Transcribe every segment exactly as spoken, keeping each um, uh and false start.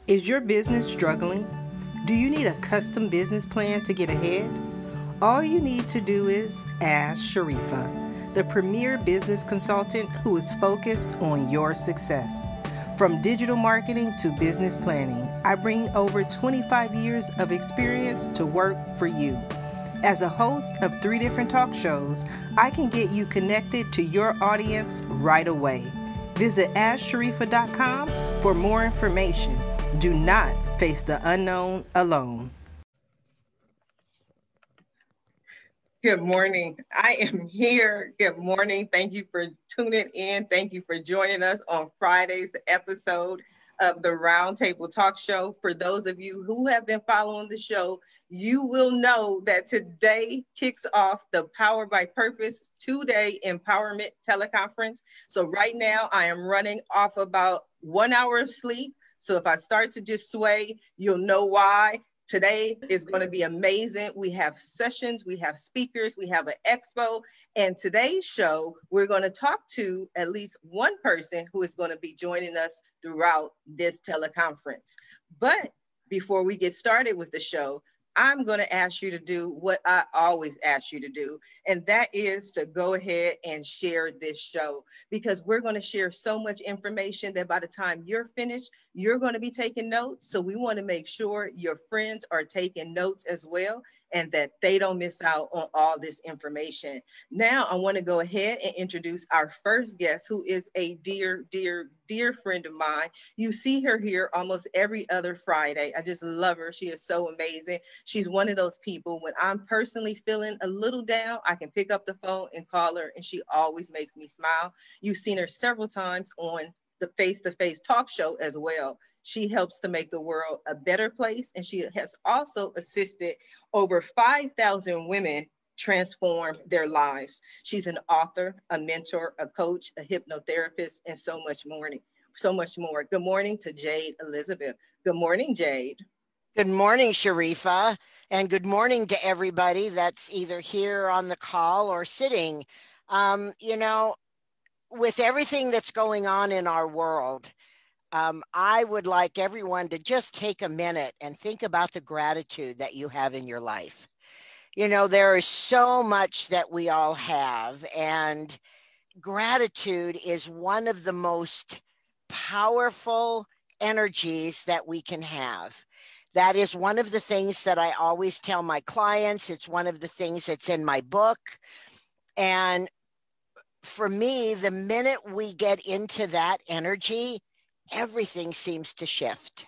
Is your business struggling? Do you need a custom business plan to get ahead? All you need to do is ask Sharifa, the premier business consultant who is focused on your success. From digital marketing to business planning, I bring over twenty-five years of experience to work for you. As a host of three different talk shows, I can get you connected to your audience right away. Visit ask sharifa dot com for more information. Do not face the unknown alone. Good morning. I am here. Good morning. Thank you for tuning in. Thank you for joining us on Friday's episode of the Roundtable Talk Show. For those of you who have been following the show, you will know that today kicks off the Power by Purpose two-day empowerment teleconference. So right now I am running off about one hour of sleep. So if I start to just sway, you'll know why. Today is going to be amazing. We have sessions, we have speakers, we have an expo. And today's show, we're going to talk to at least one person who is going to be joining us throughout this teleconference. But before we get started with the show, I'm going to ask you to do what I always ask you to do, and that is to go ahead and share this show, because we're going to share so much information that by the time you're finished, you're going to be taking notes. So we want to make sure your friends are taking notes as well, and that they don't miss out on all this information. Now, I want to go ahead and introduce our first guest, who is a dear, dear, dear friend of mine. You see her here almost every other Friday. I just love her. She is so amazing. She's one of those people, when I'm personally feeling a little down, I can pick up the phone and call her, and she always makes me smile. You've seen her several times on the face-to-face talk show as well. She helps to make the world a better place, and she has also assisted over five thousand women transform their lives. She's an author, a mentor, a coach, a hypnotherapist, and so much more. So much more. Good morning to Jade Elizabeth. Good morning, Jade. Good morning, Sharifa, and good morning to everybody that's either here on the call or sitting. Um, you know, with everything that's going on in our world, um, I would like everyone to just take a minute and think about the gratitude that you have in your life. You know, there is so much that we all have, and gratitude is one of the most powerful energies that we can have. That is one of the things that I always tell my clients. It's one of the things that's in my book. And for me, the minute we get into that energy, everything seems to shift.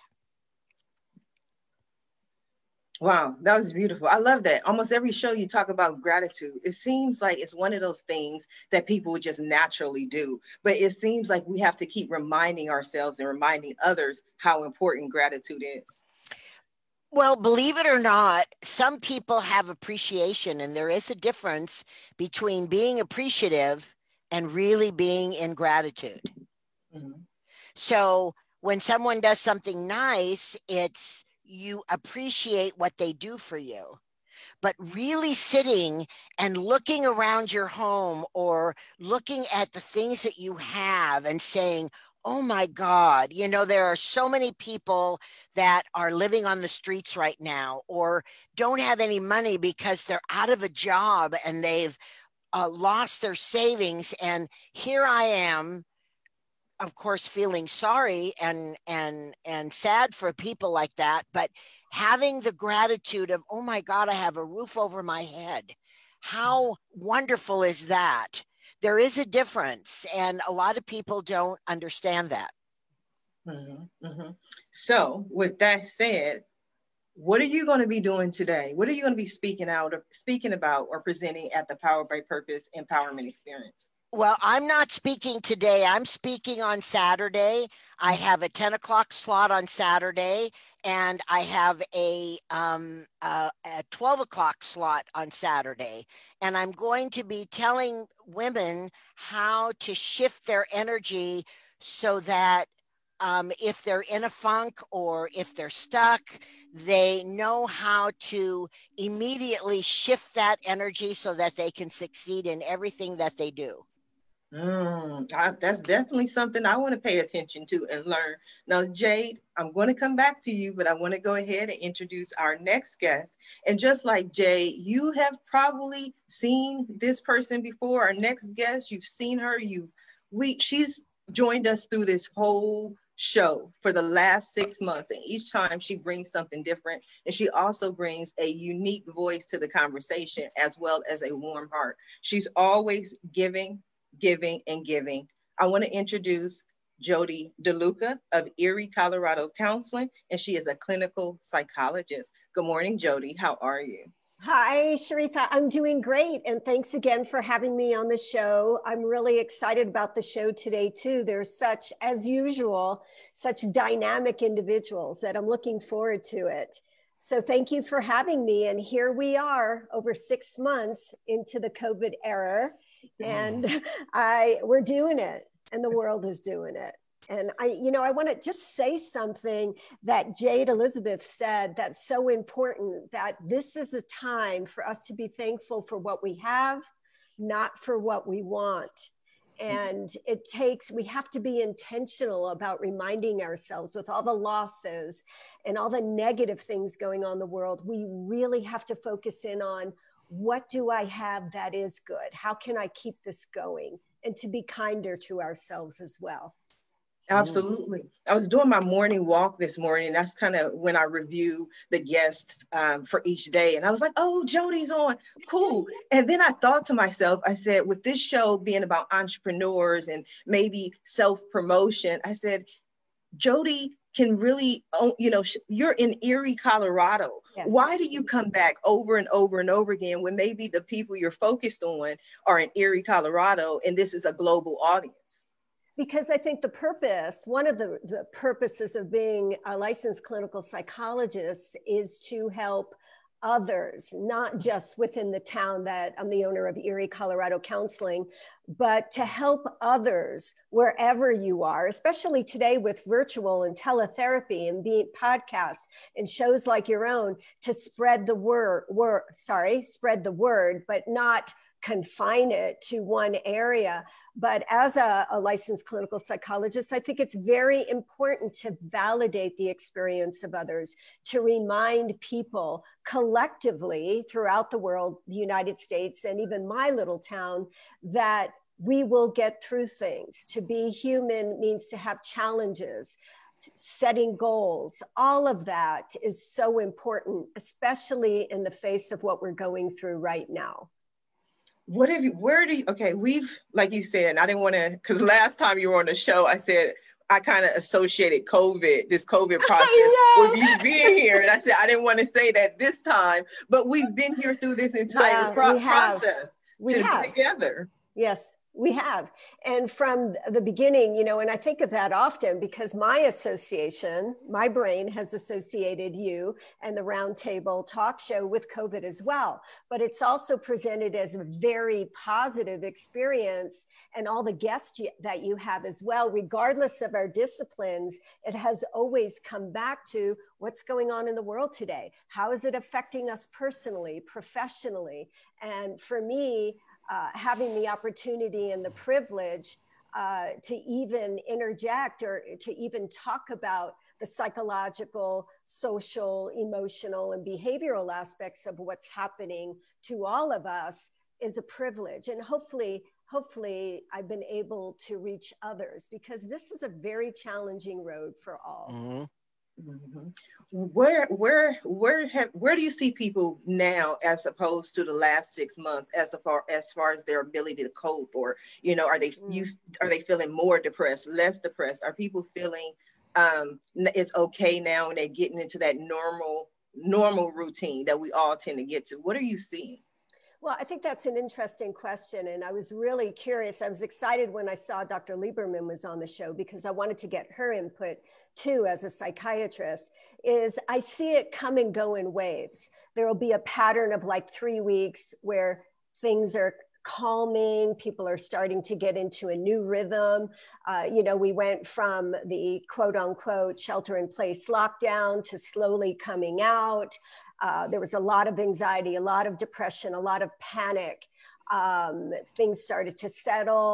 Wow, that was beautiful. I love that. Almost every show you talk about gratitude. It seems like it's one of those things that people would just naturally do. But it seems like we have to keep reminding ourselves and reminding others how important gratitude is. Well, believe it or not, some people have appreciation, and there is a difference between being appreciative and really being in gratitude. Mm-hmm. So when someone does something nice, it's you appreciate what they do for you. But really sitting and looking around your home or looking at the things that you have and saying, oh my God, you know, there are so many people that are living on the streets right now or don't have any money because they're out of a job and they've uh, lost their savings. And here I am, of course, feeling sorry and and and sad for people like that, but having the gratitude of, oh my God, I have a roof over my head. How wonderful is that? There is a difference, and a lot of people don't understand that. Mm-hmm, mm-hmm. So with that said, what are you going to be doing today? What are you going to be speaking out or speaking about or presenting at the Power by Purpose Empowerment Experience? Well, I'm not speaking today. I'm speaking on Saturday. I have a ten o'clock slot on Saturday, and I have a, um, a, a twelve o'clock slot on Saturday. And I'm going to be telling women how to shift their energy so that um, if they're in a funk or if they're stuck, they know how to immediately shift that energy so that they can succeed in everything that they do. Mm, I, that's definitely something I want to pay attention to and learn. Now, Jade, I'm going to come back to you, but I want to go ahead and introduce our next guest. And just like Jade, you have probably seen this person before. Our next guest, you've seen her. You, we, she's joined us through this whole show for the last six months, and each time she brings something different, and she also brings a unique voice to the conversation as well as a warm heart. She's always giving, giving, and giving. I want to introduce Jody DeLuca of Erie, Colorado Counseling, and she is a clinical psychologist. Good morning, Jody. How are you? Hi, Sharifa. I'm doing great. And thanks again for having me on the show. I'm really excited about the show today, too. There's such, as usual, such dynamic individuals that I'm looking forward to it. So thank you for having me. And here we are over six months into the COVID era. And I we're doing it, and the world is doing it. And I, you know, I want to just say something that Jade Elizabeth said that's so important, that this is a time for us to be thankful for what we have, not for what we want. And it takes, we have to be intentional about reminding ourselves with all the losses and all the negative things going on in the world. We really have to focus in on, what do I have that is good? How can I keep this going? And to be kinder to ourselves as well. Absolutely. I was doing my morning walk this morning. That's kind of when I review the guest um, for each day. And I was like, oh, Jody's on. Cool. And then I thought to myself, I said, with this show being about entrepreneurs and maybe self-promotion, I said, Jody can really, you know, you're in Erie, Colorado. Yes. Why do you come back over and over and over again when maybe the people you're focused on are in Erie, Colorado, and this is a global audience? Because I think the purpose, one of the, the purposes of being a licensed clinical psychologist is to help others, not just within the town that I'm the owner of Erie, Colorado Counseling, but to help others wherever you are, especially today with virtual and teletherapy and being podcasts and shows like your own, to spread the word, word sorry, spread the word, but not confine it to one area. But as a, a licensed clinical psychologist, I think it's very important to validate the experience of others, to remind people collectively throughout the world, the United States, and even my little town, that we will get through things. To be human means to have challenges, setting goals. All of that is so important, especially in the face of what we're going through right now. What have you, where do you, okay, we've, like you said, and I didn't want to, because last time you were on the show, I said, I kind of associated COVID, this COVID process with you being here. And I said, I didn't want to say that this time, but we've been here through this entire yeah, pro- process we to, have. together. Yes. We have. And from the beginning, you know, and I think of that often because my association, my brain has associated you and the Roundtable Talk Show with COVID as well. But it's also presented as a very positive experience, and all the guests you, that you have as well, regardless of our disciplines, it has always come back to what's going on in the world today. How is it affecting us personally, professionally? And for me, Uh, having the opportunity and the privilege uh, to even interject or to even talk about the psychological, social, emotional, and behavioral aspects of what's happening to all of us is a privilege. And hopefully, hopefully I've been able to reach others, because this is a very challenging road for all. Mm-hmm. Mm-hmm. Where, where, where have, where do you see people now as opposed to the last six months, as far as far as their ability to cope, or you know, are they mm. you are they feeling more depressed, less depressed? Are people feeling um, it's okay now, and they're getting into that normal normal routine that we all tend to get to? What are you seeing? Well, I think that's an interesting question. And I was really curious. I was excited when I saw Doctor Lieberman was on the show, because I wanted to get her input too, as a psychiatrist. Is I see it come and go in waves. There will be a pattern of like three weeks where things are calming, people are starting to get into a new rhythm. Uh, you know, we went from the quote unquote shelter in place lockdown to slowly coming out. Uh, there was a lot of anxiety, a lot of depression, a lot of panic. Um, things started to settle.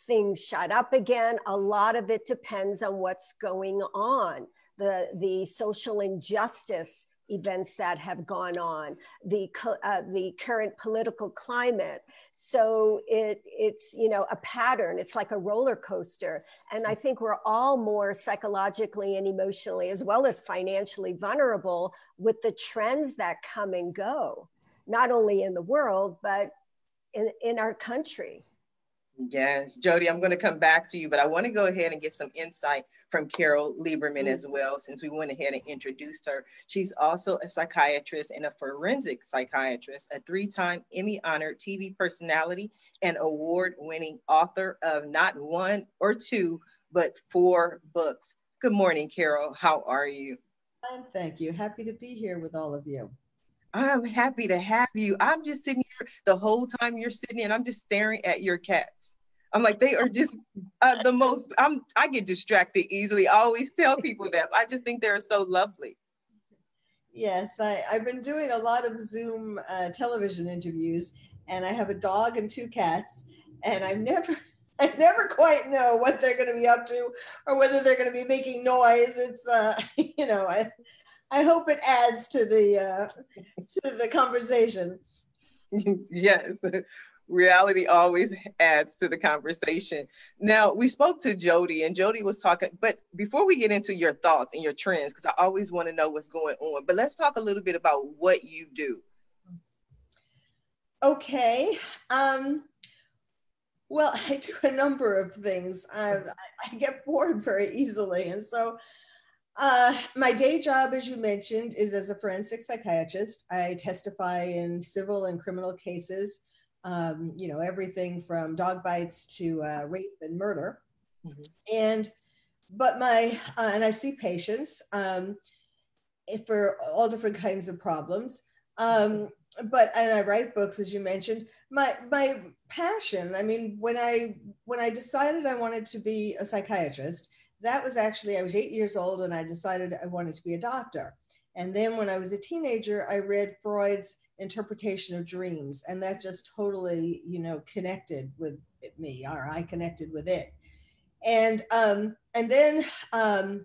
things shut up again. A lot of it depends on what's going on, the, the social injustice events that have gone on, the uh, the current political climate. So it it's you know a pattern. It's like a roller coaster, and I think we're all more psychologically and emotionally, as well as financially, vulnerable with the trends that come and go, not only in the world but in in our country. Yes, Jody, I'm going to come back to you, but I want to go ahead and get some insight from Carol Lieberman as well, since we went ahead and introduced her. She's also a psychiatrist and a forensic psychiatrist, a three-time Emmy-honored T V personality, and award-winning author of not one or two, but four books. Good morning, Carol. How are you? And thank you. Happy to be here with all of you. I'm happy to have you. I'm just sitting here the whole time you're sitting here, and I'm just staring at your cats. I'm like, they are just uh, the most, I'm, I get distracted easily. I always tell people that. I just think they're so lovely. Yes, I, I've been doing a lot of Zoom uh, television interviews, and I have a dog and two cats, and I've never, I never quite know what they're going to be up to or whether they're going to be making noise. It's, uh, you know, I, I hope it adds to the uh, to the conversation. Yes, reality always adds to the conversation. Now, we spoke to Jody, and Jody was talking, but before we get into your thoughts and your trends, because I always want to know what's going on, but let's talk a little bit about what you do. Okay. Um, well, I do a number of things. I, I get bored very easily, and so Uh, my day job, as you mentioned, is as a forensic psychiatrist. I testify in civil and criminal cases, um, you know, everything from dog bites to uh, rape and murder. Mm-hmm. And, but my, uh, and I see patients um, for all different kinds of problems. Um, but, and I write books, as you mentioned. My, my passion, I mean, when I, when I decided I wanted to be a psychiatrist, that was actually, I was eight years old and I decided I wanted to be a doctor. And then when I was a teenager, I read Freud's interpretation of dreams, and that just totally, you know, connected with me, or I connected with it. And, um, and then um,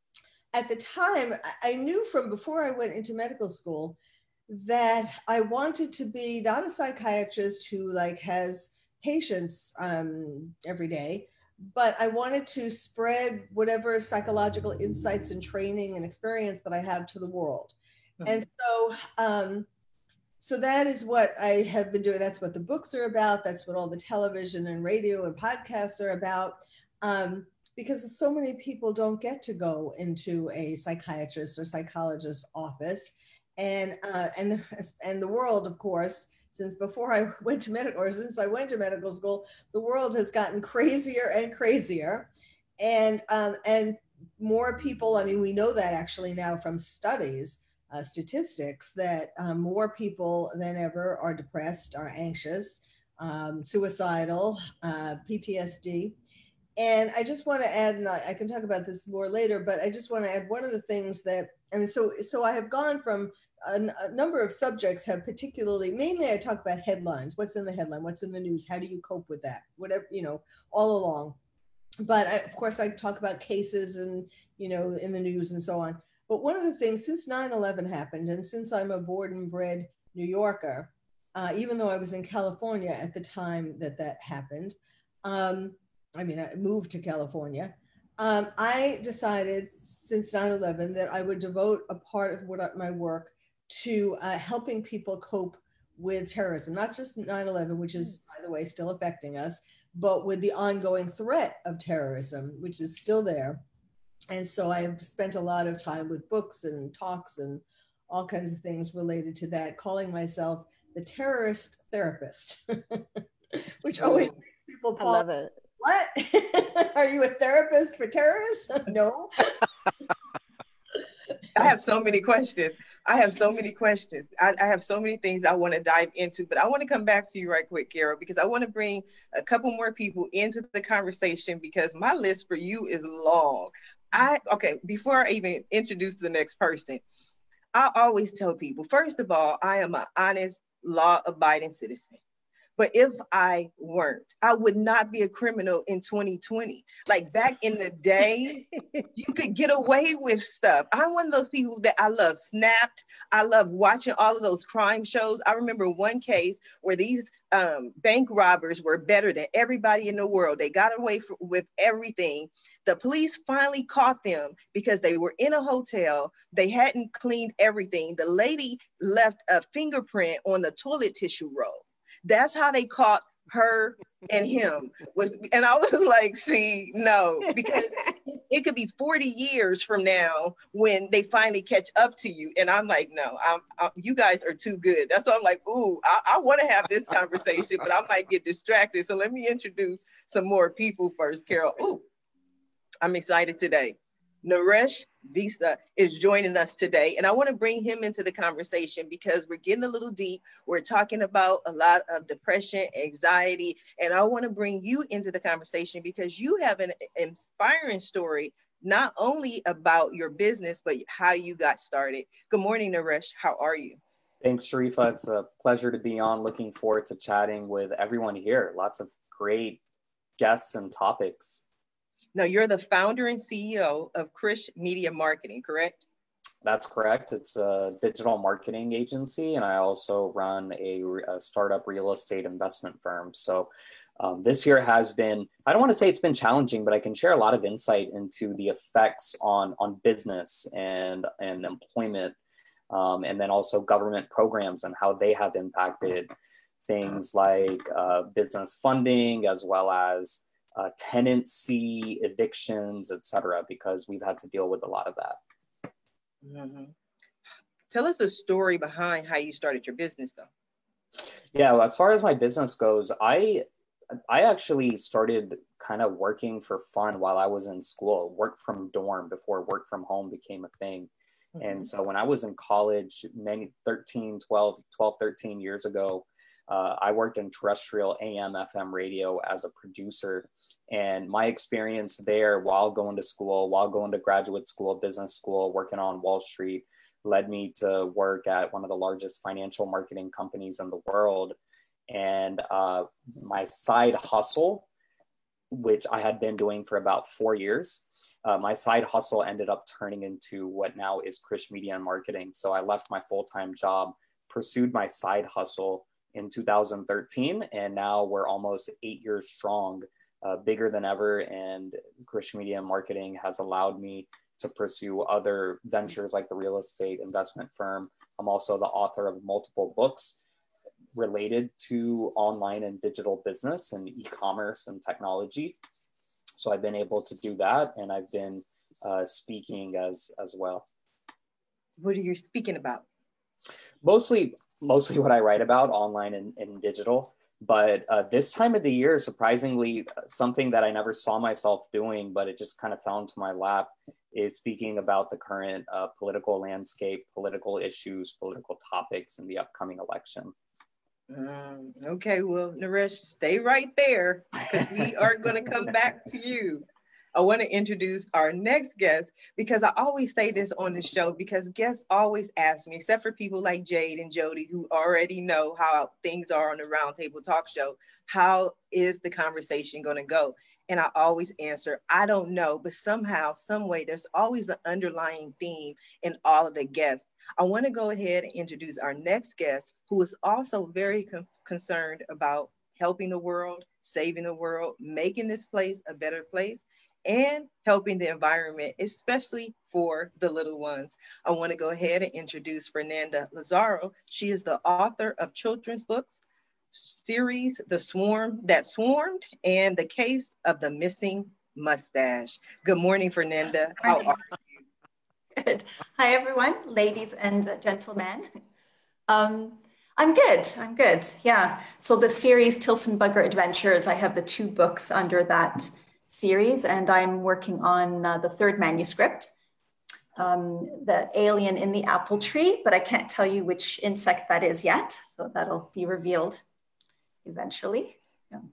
at the time, I knew from before I went into medical school that I wanted to be not a psychiatrist who like has patients um, every day, but I wanted to spread whatever psychological insights and training and experience that I have to the world. Mm-hmm. And so, um, so that is what I have been doing. That's what the books are about. That's what all the television and radio and podcasts are about. Um, because so many people don't get to go into a psychiatrist or psychologist's office. And, uh, and, and the world, of course, since before I went to medical, or since I went to medical school, the world has gotten crazier and crazier. And, um, and more people, I mean, we know that actually now from studies, uh, statistics, that um, more people than ever are depressed, are anxious, um, suicidal, uh, P T S D. And I just want to add, and I, I can talk about this more later, but I just want to add one of the things that, I mean, so, so I have gone from a, a number of subjects have particularly, mainly I talk about headlines, what's in the headline, what's in the news, how do you cope with that, whatever, you know, all along. But I, of course I talk about cases and, you know, in the news and so on. But one of the things, since nine eleven happened, and since I'm a born and bred New Yorker, uh, even though I was in California at the time that that happened, um, I mean, I moved to California. Um, I decided since nine eleven that I would devote a part of what my work to uh, helping people cope with terrorism, not just nine eleven, which is, by the way, still affecting us, but with the ongoing threat of terrorism, which is still there. And so I have spent a lot of time with books and talks and all kinds of things related to that, calling myself the terrorist therapist, which always makes people pause. I love it. What? Are you a therapist for terrorists? No. I have so many questions. I have so many questions. I, I have so many things I want to dive into, but I want to come back to you right quick, Carol, because I want to bring a couple more people into the conversation because my list for you is long. I, okay, before I even introduce the next person, I always tell people, first of all, I am an honest, law-abiding citizen. But if I weren't, I would not be a criminal in twenty twenty. Like back in the day, you could get away with stuff. I'm one of those people that I love Snapped. I love watching all of those crime shows. I remember one case where these um, bank robbers were better than everybody in the world. They got away for, with everything. The police finally caught them because they were in a hotel. They hadn't cleaned everything. The lady left a fingerprint on the toilet tissue roll. That's how they caught her and him. Was and I was like, see, no, because it could be forty years from now when they finally catch up to you. And I'm like, no, I'm, I'm you guys are too good. That's why I'm like, ooh, I, I want to have this conversation, but I might get distracted. So let me introduce some more people first. Carol, ooh, I'm excited today. Naresh Visa is joining us today, and I want to bring him into the conversation because we're getting a little deep. We're talking about a lot of depression, anxiety, and I want to bring you into the conversation because you have an inspiring story, not only about your business, but how you got started. Good morning, Naresh. How are you? Thanks, Sharifa. It's a pleasure to be on. Looking forward to chatting with everyone here. Lots of great guests and topics. Now, you're the founder and C E O of Krish Media Marketing, correct? That's correct. It's a digital marketing agency, and I also run a, a startup real estate investment firm. So um, this year has been, I don't want to say it's been challenging, but I can share a lot of insight into the effects on, on business and, and employment, um, and then also government programs and how they have impacted things like uh, business funding, as well as Uh, tenancy, evictions, et cetera, because we've had to deal with a lot of that. Mm-hmm. Tell us the story behind how you started your business, though. Yeah, well, as far as my business goes, I I actually started kind of working for fun while I was in school, work from dorm before work from home became a thing. Mm-hmm. And so when I was in college, many thirteen, twelve, twelve, thirteen years ago, Uh, I worked in terrestrial A M F M radio as a producer, and my experience there while going to school, while going to graduate school, business school, working on Wall Street, led me to work at one of the largest financial marketing companies in the world. And uh, my side hustle, which I had been doing for about four years, uh, my side hustle ended up turning into what now is Krish Media and Marketing. So I left my full-time job, pursued my side hustle in two thousand thirteen, and now we're almost eight years strong, uh, bigger than ever. And Krish Media and Marketing has allowed me to pursue other ventures like the real estate investment firm. I'm also the author of multiple books related to online and digital business and e-commerce and technology. So I've been able to do that, and I've been uh, speaking as as well. What are you speaking about? Mostly, mostly what I write about online and, and digital. But uh, this time of the year, surprisingly, something that I never saw myself doing, but it just kind of fell into my lap, is speaking about the current uh, political landscape, political issues, political topics in the upcoming election. Um, okay, well, Naresh, stay right there because we are going to come back to you. I want to introduce our next guest because I always say this on the show because guests always ask me, except for people like Jade and Jody who already know how things are on the Roundtable Talk Show, how is the conversation going to go? And I always answer, I don't know, but somehow, some way, there's always an underlying theme in all of the guests. I want to go ahead and introduce our next guest who is also very con- concerned about helping the world, saving the world, making this place a better place, and helping the environment, especially for the little ones. I want to go ahead and introduce Fernanda Lazaro. She is the author of children's books, series, The Swarm That Swarmed, and The Case of the Missing Mustache. Good morning, Fernanda. How are you? Good. Hi, everyone, ladies and gentlemen. Um, I'm good. I'm good. Yeah. So the series Tilson Bugger Adventures, I have the two books under that series, and I'm working on uh, the third manuscript, um, The Alien in the Apple Tree, but I can't tell you which insect that is yet. So that'll be revealed eventually. Yeah.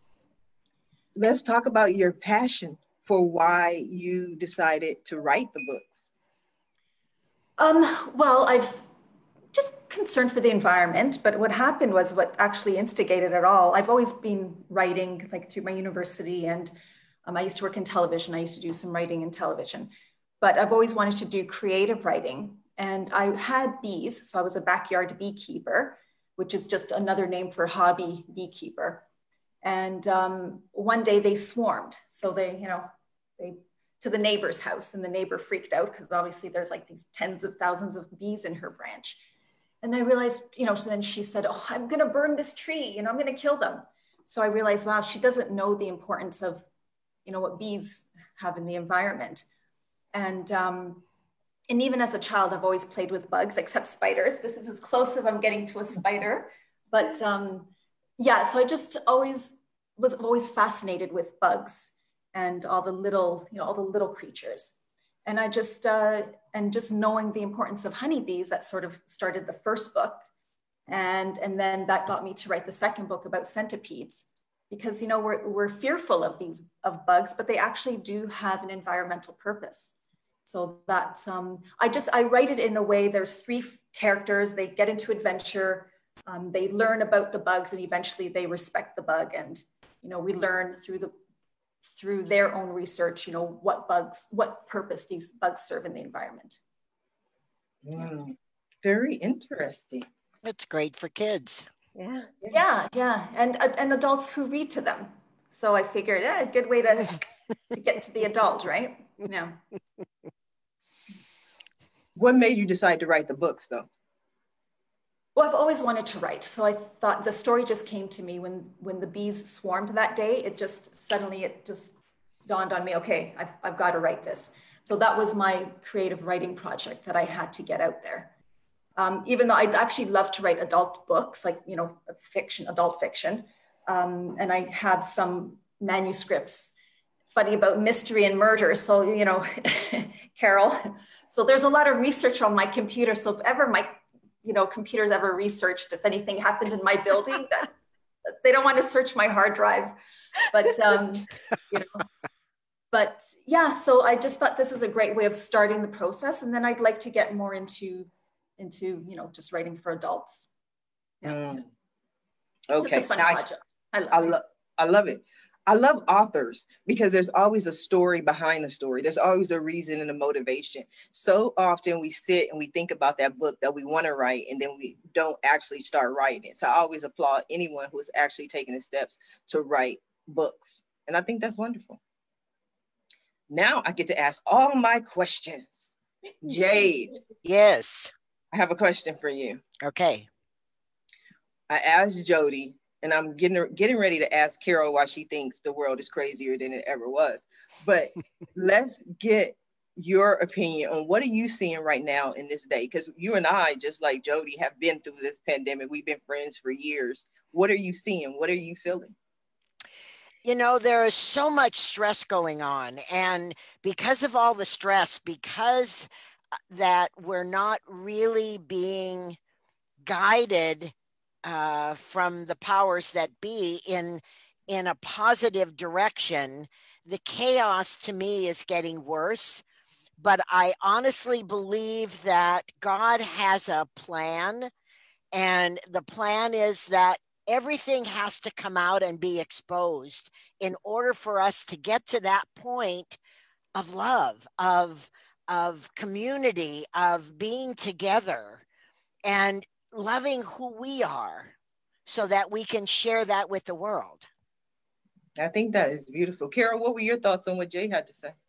Let's talk about your passion for why you decided to write the books. Um, well, I've just concerned for the environment, but what happened was what actually instigated it all. I've always been writing like through my university, and um, I used to work in television. I used to do some writing in television, but I've always wanted to do creative writing. And I had bees, so I was a backyard beekeeper, which is just another name for hobby beekeeper. And um, one day they swarmed. So they, you know, they to the neighbor's house, and the neighbor freaked out because obviously there's like these tens of thousands of bees in her branch. And I realized, you know, so then she said, oh, I'm going to burn this tree, you know, I'm going to kill them. So I realized, wow, she doesn't know the importance of, you know, what bees have in the environment. And, um, and even as a child, I've always played with bugs, except spiders. This is as close as I'm getting to a spider. But um, yeah, so I just always was always fascinated with bugs and all the little, you know, all the little creatures. And I just, uh, and just knowing the importance of honeybees, that sort of started the first book. And, and then that got me to write the second book about centipedes, because, you know, we're, we're fearful of these, of bugs, but they actually do have an environmental purpose. So that's, um, I just, I write it in a way, there's three characters, they get into adventure, um, they learn about the bugs, and eventually they respect the bug. And, you know, we learn through the, through their own research, you know, what bugs, what purpose these bugs serve in the environment. Mm, very interesting. That's great for kids. Yeah. Yeah, yeah. And, and adults who read to them. So I figured, yeah, a good way to, to get to the adult, right? Yeah. What made you decide to write the books though? Well, I've always wanted to write. So I thought the story just came to me when, when the bees swarmed that day. It just suddenly, it just dawned on me, okay, I've, I've got to write this. So that was my creative writing project that I had to get out there. Um, even though I'd actually love to write adult books, like, you know, fiction, adult fiction. Um, and I have some manuscripts, funny about mystery and murder. So, you know, Carol. So there's a lot of research on my computer. So if ever my you know, computers ever researched if anything happens in my building, that they don't want to search my hard drive. But, um, you know, but yeah, so I just thought this is a great way of starting the process. And then I'd like to get more into, into, you know, just writing for adults. Yeah. Mm. Okay. It's just a fun I, project. I love I, it. lo- I love it. I love authors because there's always a story behind the story. There's always a reason and a motivation. So often we sit and we think about that book that we want to write, and then we don't actually start writing it. So I always applaud anyone who's actually taking the steps to write books. And I think that's wonderful. Now I get to ask all my questions. Jade. Yes. I have a question for you. Okay. I asked Jody, and I'm getting getting ready to ask Carol why she thinks the world is crazier than it ever was. But let's get your opinion on what are you seeing right now in this day? Because you and I, just like Jody, have been through this pandemic. We've been friends for years. What are you seeing? What are you feeling? You know, there is so much stress going on. And because of all the stress, because that we're not really being guided Uh, from the powers that be in in a positive direction, the chaos to me is getting worse. But I honestly believe that God has a plan, and the plan is that everything has to come out and be exposed in order for us to get to that point of love, of of community, of being together, and loving who we are so that we can share that with the world. I think that is beautiful. Carol, what were your thoughts on what Jay had to say?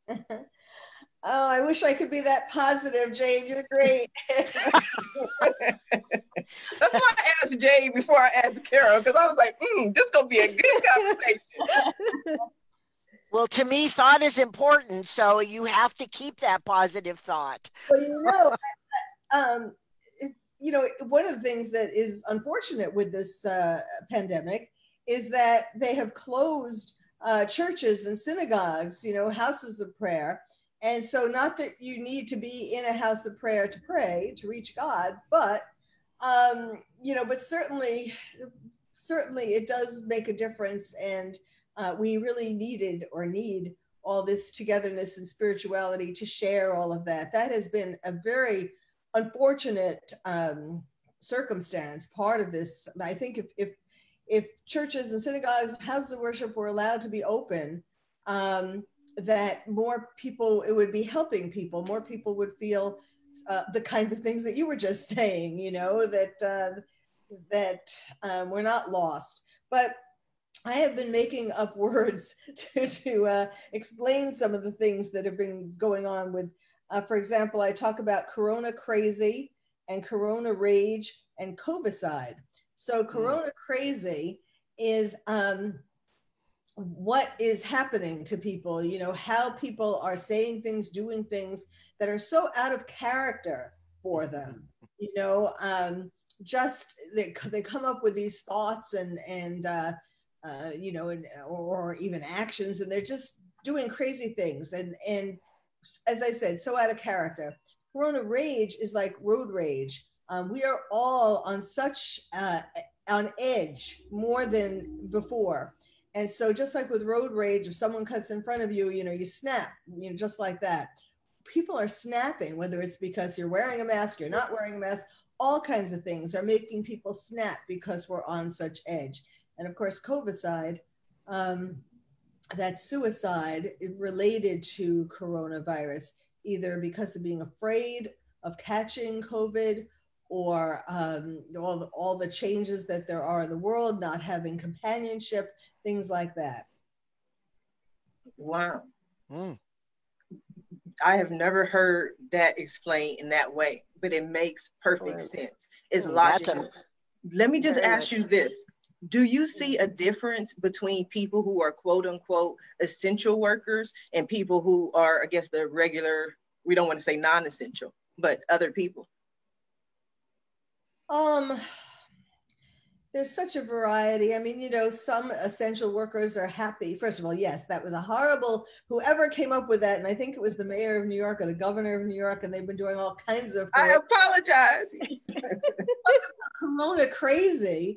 Oh, I wish I could be that positive, Jade. You're great. That's why I asked Jay before I asked Carol, because I was like, mm, this is going to be a good conversation. Well, to me, thought is important, so you have to keep that positive thought. Well, you know, um, you know, one of the things that is unfortunate with this uh, pandemic is that they have closed uh, churches and synagogues, you know, houses of prayer. And so not that you need to be in a house of prayer to pray, to reach God, but, um, you know, but certainly, certainly it does make a difference. And uh, we really needed or need all this togetherness and spirituality to share all of that. That has been a very unfortunate um, circumstance, part of this. I think if if if churches and synagogues, houses of worship were allowed to be open, um, that more people, it would be helping people. More people would feel uh, the kinds of things that you were just saying, you know, that uh, that um, we're not lost. But I have been making up words to, to uh, explain some of the things that have been going on with, uh, for example, I talk about Corona crazy and Corona rage and Covicide. So Corona crazy is um, what is happening to people, you know, how people are saying things, doing things that are so out of character for them, you know, um, just they, they come up with these thoughts and, and uh, uh, you know, and, or, or even actions, and they're just doing crazy things. And, and as I said, so out of character. Corona rage is like road rage. Um, we are all on such, uh, on edge more than before. And so just like with road rage, if someone cuts in front of you, you know, you snap, you know, just like that. People are snapping, whether it's because you're wearing a mask, you're not wearing a mask, all kinds of things are making people snap because we're on such edge. And of course, Covicide, um, that's suicide related to coronavirus, either because of being afraid of catching COVID or um, all, the, all the changes that there are in the world, not having companionship, things like that. Wow. Mm. I have never heard that explained in that way, but it makes perfect Right. sense. It's Mm, logical. a, Let me just very ask much. you this. Do you see a difference between people who are quote unquote essential workers and people who are, I guess, the regular, we don't want to say non-essential, but other people? Um, there's such a variety. I mean, you know, some essential workers are happy. First of all, yes, that was a horrible, whoever came up with that, and I think it was the mayor of New York or the governor of New York, and they've been doing all kinds of I apologize. Corona crazy.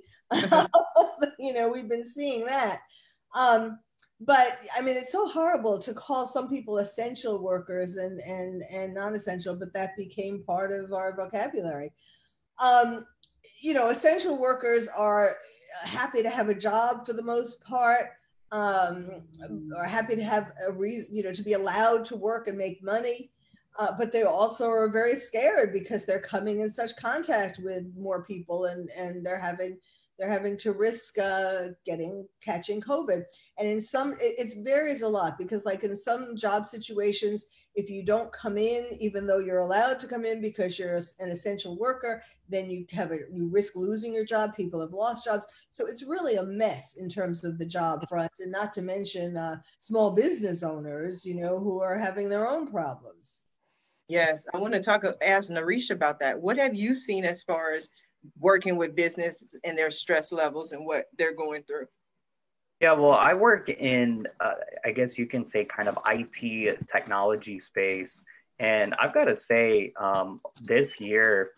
You know, we've been seeing that. Um, but I mean, it's so horrible to call some people essential workers and and and non-essential, but that became part of our vocabulary. Um, you know, essential workers are happy to have a job for the most part, um, are happy to have a reason, you know, to be allowed to work and make money. Uh, but they also are very scared because they're coming in such contact with more people, and, and they're having they're having to risk uh, getting catching COVID. And in some, it, it varies a lot, because like in some job situations, if you don't come in, even though you're allowed to come in because you're an essential worker, then you have a, you risk losing your job. People have lost jobs. So it's really a mess in terms of the job front, and not to mention uh, small business owners, you know, who are having their own problems. Yes, I want to talk, ask Narisha about that. What have you seen as far as working with business and their stress levels and what they're going through? Yeah, well, I work in, uh, I guess you can say, kind of I T technology space. And I've got to say, um, this year,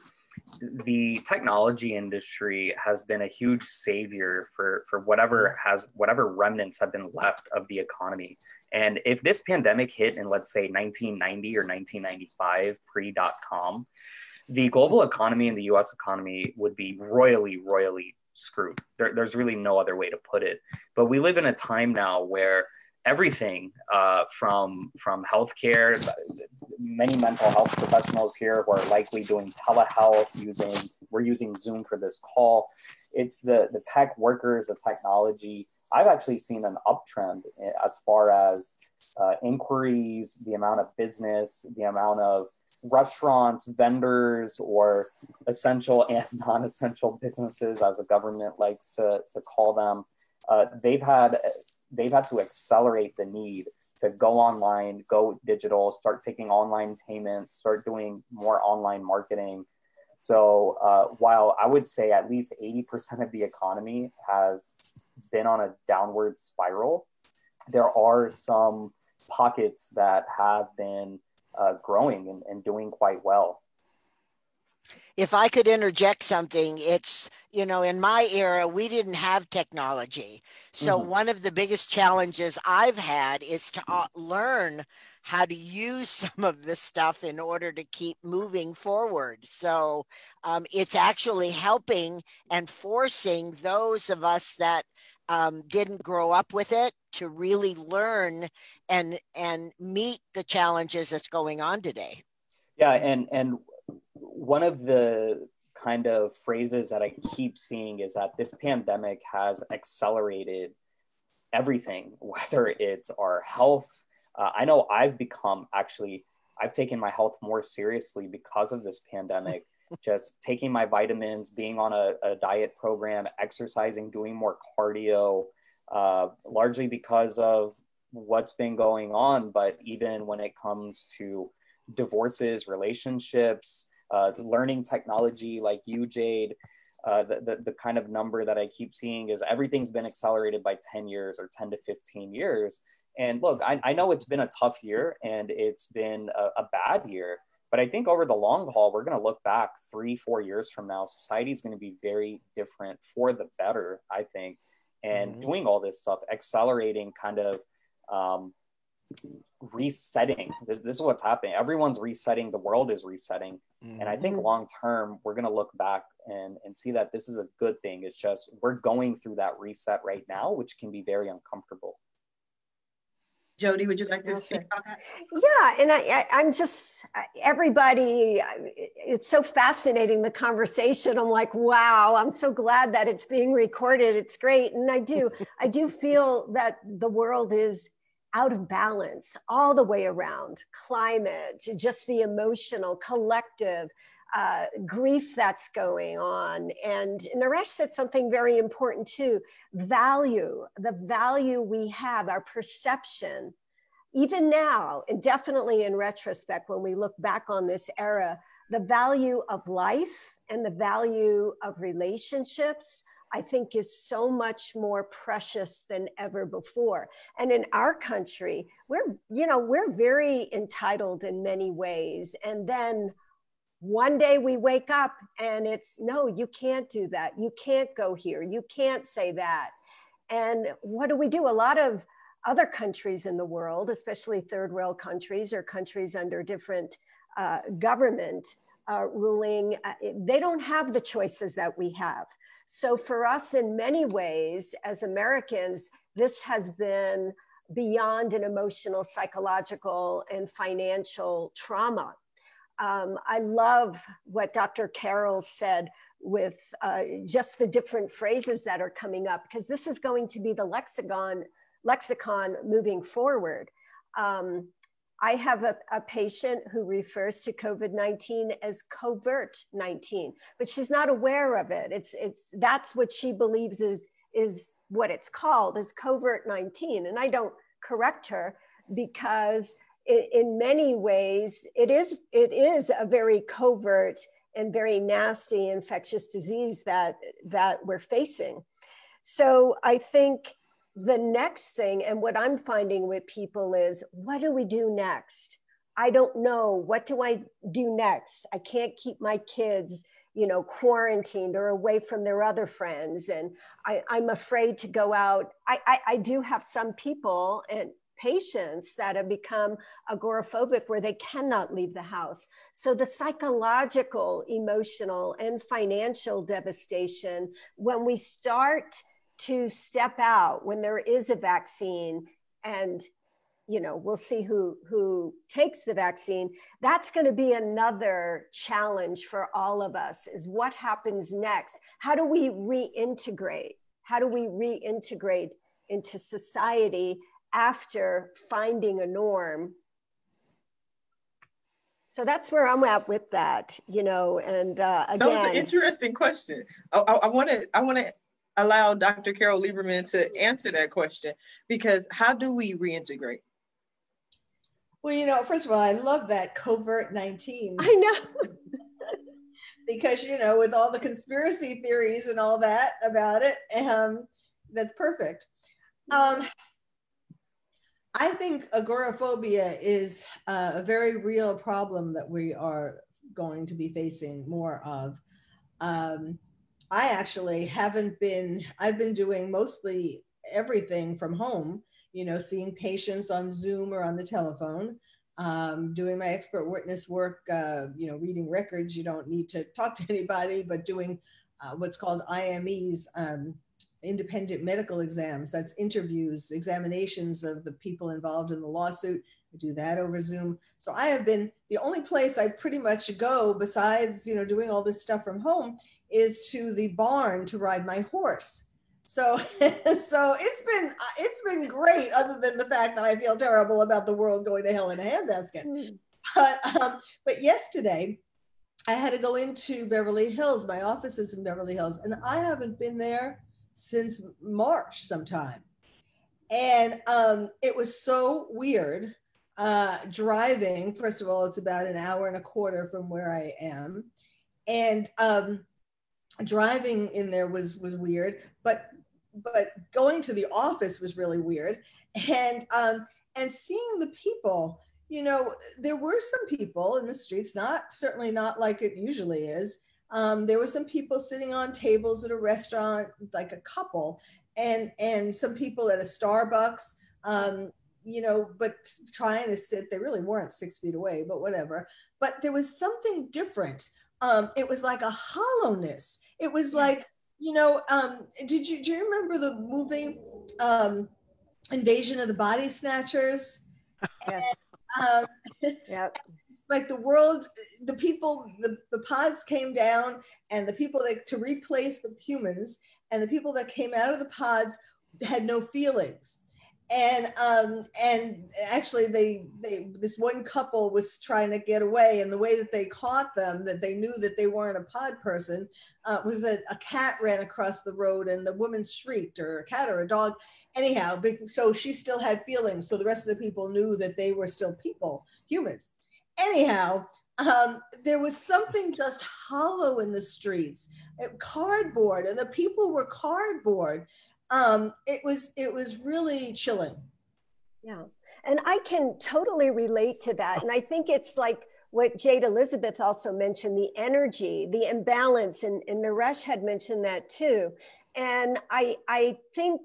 the technology industry has been a huge savior for, for whatever has, whatever remnants have been left of the economy. And if this pandemic hit in, let's say, nineteen ninety or nineteen ninety-five, pre-dot-com, the global economy and the U S economy would be royally, royally screwed. There, there's really no other way to put it. But we live in a time now where everything uh, from from healthcare, many mental health professionals here who are likely doing telehealth, using we're using Zoom for this call. It's the the tech workers, the technology. I've actually seen an uptrend as far as uh, inquiries, the amount of business, the amount of restaurants, vendors, or essential and non-essential businesses, as the government likes to, to call them. Uh, they've had they've had to accelerate the need to go online, go digital, start taking online payments, start doing more online marketing. So uh, while I would say at least eighty percent of the economy has been on a downward spiral, there are some pockets that have been uh, growing and, and doing quite well. If I could interject something, it's, you know, in my era, we didn't have technology. So mm-hmm. one of the biggest challenges I've had is to uh, learn how to use some of this stuff in order to keep moving forward. So um, it's actually helping and forcing those of us that um, didn't grow up with it to really learn and and meet the challenges that's going on today. Yeah, and and one of the kind of phrases that I keep seeing is that this pandemic has accelerated everything, whether it's our health. Uh, I know I've become actually, I've taken my health more seriously because of this pandemic, just taking my vitamins, being on a, a diet program, exercising, doing more cardio, uh, largely because of what's been going on. But even when it comes to divorces, relationships, uh, learning technology like you, Jade, uh, the, the, the kind of number that I keep seeing is everything's been accelerated by ten years or ten to fifteen years. And look, I, I know it's been a tough year and it's been a, a bad year, but I think over the long haul, we're going to look back three, four years from now, society is going to be very different for the better, I think. And mm-hmm. doing all this stuff, accelerating kind of um, resetting. This, this is what's happening. Everyone's resetting. The world is resetting. Mm-hmm. And I think long term, we're going to look back and, and see that this is a good thing. It's just we're going through that reset right now, which can be very uncomfortable. Jody, would you like to speak about that? Yeah, and I, I, I'm just, everybody, it's so fascinating, the conversation. I'm like, wow, I'm so glad that it's being recorded. It's great. And I do, I do feel that the world is out of balance all the way around. Climate, just the emotional, collective uh, grief that's going on. And Naresh said something very important too, value, the value we have, our perception, even now, and definitely in retrospect, when we look back on this era, the value of life and the value of relationships, I think, is so much more precious than ever before. And in our country, we're, you know, we're very entitled in many ways. And then one day we wake up and it's, no, you can't do that. You can't go here. You can't say that. And what do we do? A lot of other countries in the world, especially third world countries or countries under different uh, government uh, ruling, uh, they don't have the choices that we have. So for us, in many ways, as Americans, this has been beyond an emotional, psychological, and financial trauma. Um, I love what Doctor Carroll said with uh, just the different phrases that are coming up, because this is going to be the lexicon, lexicon moving forward. Um, I have a, a patient who refers to COVID nineteen as covert nineteen, but she's not aware of it. It's, it's, that's what she believes is, is what it's called, is covert nineteen. And I don't correct her, because it, in many ways, it is, it is a very covert and very nasty infectious disease that, that we're facing. So I think the next thing, and what I'm finding with people is, what do we do next? I don't know. What do I do next? I can't keep my kids, you know, quarantined or away from their other friends. And I, I'm afraid to go out. I, I, I do have some people and patients that have become agoraphobic where they cannot leave the house. So the psychological, emotional, and financial devastation, when we start to step out, when there is a vaccine, and you know, we'll see who who takes the vaccine, that's going to be another challenge for all of us, is what happens next? How do we reintegrate? How do we reintegrate into society after finding a norm? So that's where I'm at with that, you know, and uh, again. That was an interesting question. I want to, I want to allow Doctor Carol Lieberman to answer that question, because how do we reintegrate? Well, you know, first of all, I love that covert nineteen. I know. Because, you know, with all the conspiracy theories and all that about it, um, that's perfect. Um, I think agoraphobia is uh, a very real problem that we are going to be facing more of. Um, I actually haven't been, I've been doing mostly everything from home, you know, seeing patients on Zoom or on the telephone. um, doing my expert witness work, uh, you know, reading records. You don't need to talk to anybody, but doing uh, what's called I M Es, um, independent medical exams. That's interviews, examinations of the people involved in the lawsuit. I do that over Zoom. So I have been, the only place I pretty much go besides, you know, doing all this stuff from home is to the barn to ride my horse. So, so it's been, it's been great, other than the fact that I feel terrible about the world going to hell in a handbasket. Mm. But, um, but yesterday I had to go into Beverly Hills. My office is in Beverly Hills, and I haven't been there since March sometime. And um, it was so weird uh, driving. First of all, it's about an hour and a quarter from where I am. And um, driving in there was, was weird, but, but going to the office was really weird. And, um, and seeing the people, you know, there were some people in the streets, not certainly not like it usually is. Um, there were some people sitting on tables at a restaurant, like a couple, and and some people at a Starbucks, um, you know, but trying to sit. They really weren't six feet away, but whatever. But there was something different. Um, it was like a hollowness. It was yes. like, you know, um, did you do you remember the movie um, Invasion of the Body Snatchers? Yes. And, um, yep. Like the world, the people, the, the pods came down, and the people that to replace the humans, and the people that came out of the pods had no feelings. And um, and actually they, they, this one couple was trying to get away, and the way that they caught them, that they knew that they weren't a pod person, uh, was that a cat ran across the road, and the woman shrieked, or a cat or a dog. Anyhow, so she still had feelings. So the rest of the people knew that they were still people, humans. Anyhow, um, there was something just hollow in the streets, cardboard, and the people were cardboard. Um, it was it was really chilling. Yeah, and I can totally relate to that. And I think it's like what Jade Elizabeth also mentioned, the energy, the imbalance, and, and Naresh had mentioned that too. And I I think,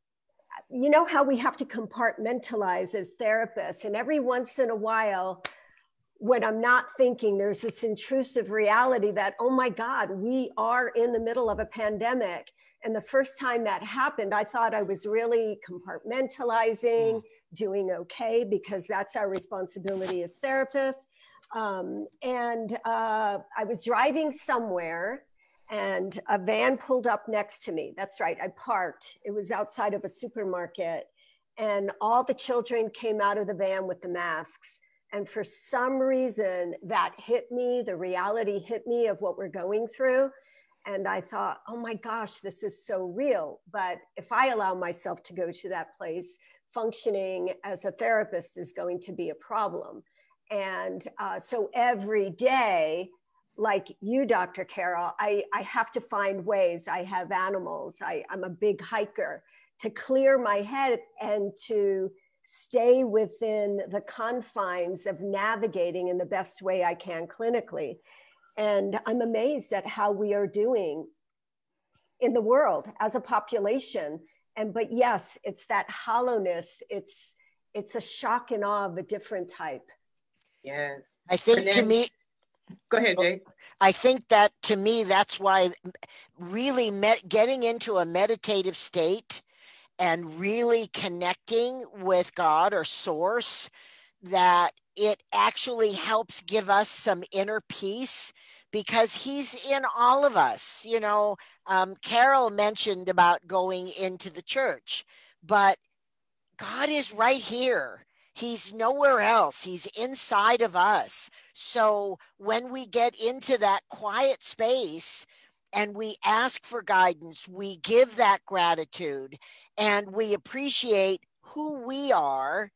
you know how we have to compartmentalize as therapists, and every once in a while, when I'm not thinking, there's this intrusive reality that, oh my God, we are in the middle of a pandemic. And the first time that happened, I thought I was really compartmentalizing, doing okay, because that's our responsibility as therapists. Um, and uh, I was driving somewhere, and a van pulled up next to me. That's right, I parked. It was outside of a supermarket, and all the children came out of the van with the masks. And for some reason that hit me, the reality hit me of what we're going through. And I thought, oh my gosh, this is so real. But if I allow myself to go to that place, functioning as a therapist is going to be a problem. And uh, so every day, like you, Doctor Carol, I, I have to find ways. I have animals. I, I'm a big hiker, to clear my head and to stay within the confines of navigating in the best way I can clinically. And I'm amazed at how we are doing in the world as a population. And, but yes, it's that hollowness. It's, it's a shock and awe of a different type. Yes. I think Renee, to me, go ahead, Jay. I think that to me, that's why really met, getting into a meditative state and really connecting with God or source, that it actually helps give us some inner peace, because he's in all of us. You know, um, Carol mentioned about going into the church, but God is right here. He's nowhere else. He's inside of us. So when we get into that quiet space and we ask for guidance, we give that gratitude, and we appreciate who we are,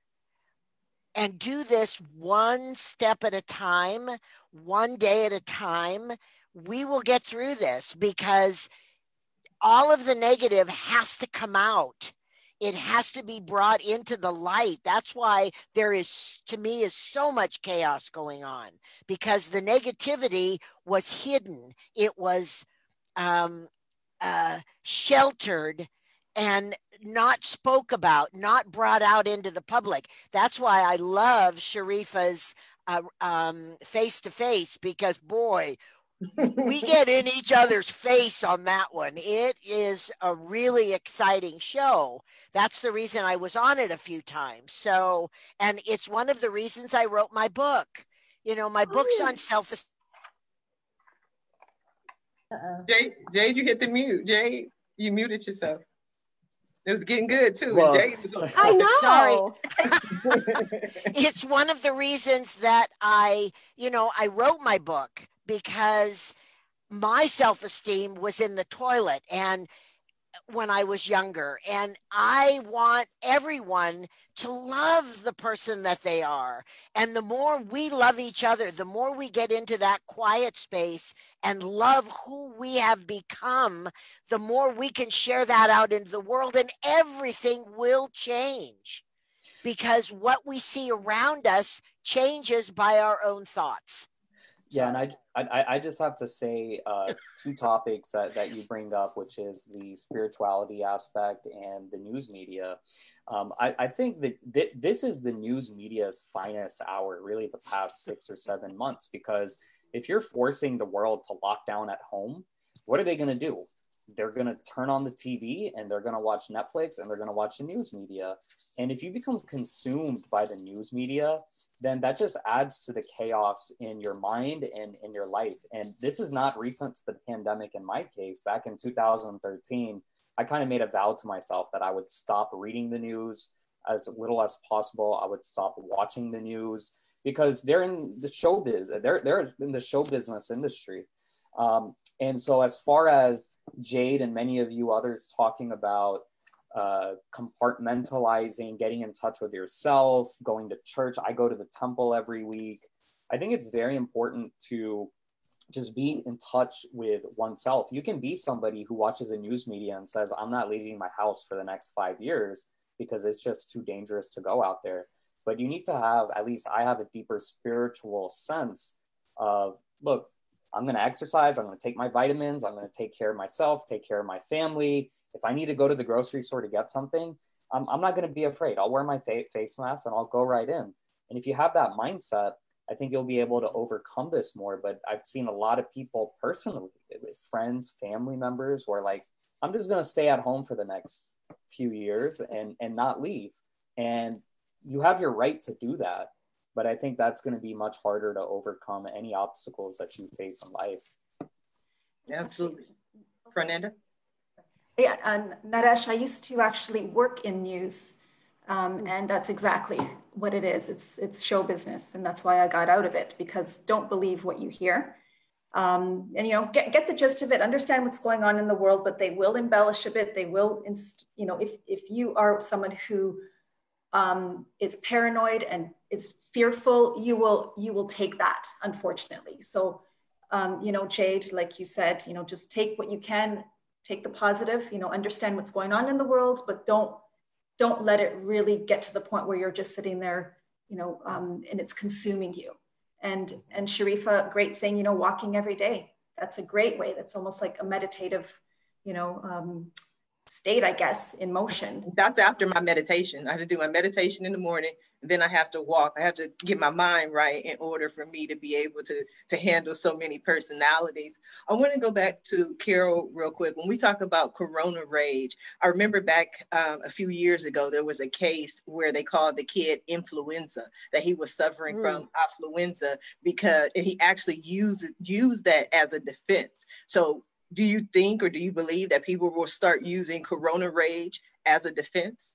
and do this one step at a time, one day at a time, we will get through this, because all of the negative has to come out. It has to be brought into the light. That's why there is, to me, is so much chaos going on, because the negativity was hidden. It was um, uh, sheltered, and not spoke about, not brought out into the public. That's why I love Sharifa's uh, um, face-to-face, because boy, we get in each other's face on that one. It is a really exciting show. That's the reason I was on it a few times. So, and it's one of the reasons I wrote my book. You know, my book's Oh. on self-esteem. Uh-oh. Jade, Jade, you hit the mute. Jade, you muted yourself. It was getting good too. Well- and Jade was on. I know. It's one of the reasons that I, you know, I wrote my book, because my self-esteem was in the toilet and when I was younger, and I want everyone to love the person that they are. And the more we love each other, the more we get into that quiet space and love who we have become, the more we can share that out into the world, and everything will change, because what we see around us changes by our own thoughts. Yeah, and I, I, I just have to say uh, two topics that, that you bring up, which is the spirituality aspect and the news media. Um, I, I think that th- this is the news media's finest hour, really, the past six or seven months, because if you're forcing the world to lock down at home, what are they going to do? They're going to turn on the T V and they're going to watch Netflix and they're going to watch the news media. And if you become consumed by the news media, then that just adds to the chaos in your mind and in your life. And this is not recent to the pandemic in my case. Back in two thousand thirteen, I kind of made a vow to myself that I would stop reading the news as little as possible. I would stop watching the news, because they're in the showbiz. They're, they're in the show business industry. Um, and so as far as Jade and many of you others talking about uh, compartmentalizing, getting in touch with yourself, going to church, I go to the temple every week. I think it's very important to just be in touch with oneself. You can be somebody who watches the news media and says, I'm not leaving my house for the next five years because it's just too dangerous to go out there. But you need to have, at least I have a deeper spiritual sense of, look, I'm going to exercise, I'm going to take my vitamins, I'm going to take care of myself, take care of my family. If I need to go to the grocery store to get something, I'm, I'm not going to be afraid. I'll wear my fa- face mask and I'll go right in. And if you have that mindset, I think you'll be able to overcome this more. But I've seen a lot of people personally, with friends, family members, who are like, I'm just going to stay at home for the next few years and, and not leave. And you have your right to do that. But I think that's going to be much harder to overcome any obstacles that you face in life. Absolutely. Fernanda? Yeah, and Naresh, I used to actually work in news, um, and that's exactly what it is. It's it's show business, and that's why I got out of it, because don't believe what you hear. Um, and, you know, get, get the gist of it, understand what's going on in the world, but they will embellish a bit. They will, inst- you know, if, if you are someone who um, is paranoid and is fearful, you will you will take that, unfortunately. So, um, you know, Jade, like you said, you know, just take what you can, take the positive, you know, understand what's going on in the world, but don't don't let it really get to the point where you're just sitting there, you know, um, and it's consuming you. And and Sharifa, great thing, you know, walking every day. That's a great way. That's almost like a meditative, you know, um, state, I guess, in motion. That's after my meditation. I have to do my meditation in the morning, and then I have to walk. I have to get my mind right in order for me to be able to, to handle so many personalities. I want to go back to Carol real quick. When we talk about corona rage, I remember back um, a few years ago, there was a case where they called the kid influenza, that he was suffering mm. from affluenza, because he actually used, used that as a defense. So do you think, or do you believe that people will start using corona rage as a defense?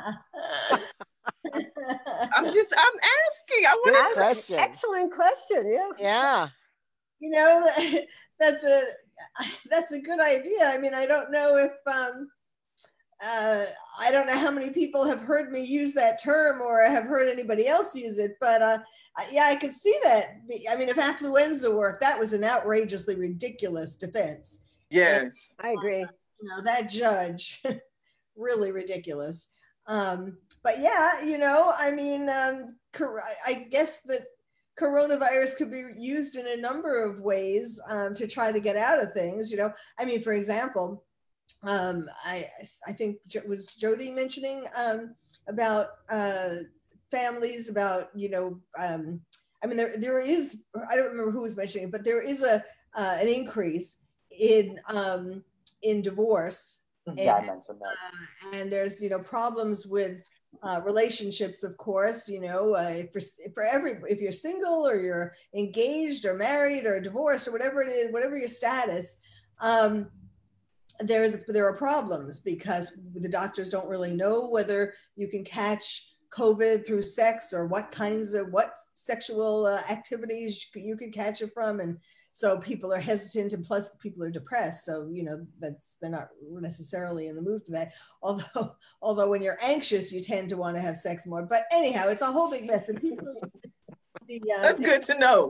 I'm just, I'm asking. I want to question. Excellent question. Yeah. Yeah. You know, that's a, that's a good idea. I mean, I don't know if, um, uh, I don't know how many people have heard me use that term or have heard anybody else use it, but uh, yeah, I could see that. I mean, if affluenza worked, that was an outrageously ridiculous defense. Yes, I agree. You know, that judge, really ridiculous. Um, but yeah, you know, I mean, um, I guess that coronavirus could be used in a number of ways um, to try to get out of things. You know, I mean, for example, um, I, I think was Jody mentioning um, about uh, families, about, you know, um, I mean, there there is, I don't remember who was mentioning it, but there is a uh, an increase in um, in divorce. Yeah, and, I mentioned that. Uh, and there's, you know, problems with uh, relationships, of course, you know, uh, for, for every, if you're single or you're engaged or married or divorced or whatever it is, whatever your status, um, there's, there are problems because the doctors don't really know whether you can catch COVID through sex or what kinds of, what sexual uh, activities you can catch it from. And so people are hesitant, and plus the people are depressed. So, you know, that's, they're not necessarily in the mood for that. Although, although when you're anxious, you tend to want to have sex more. But anyhow, it's a whole big mess. And people, the, uh, that's good to know.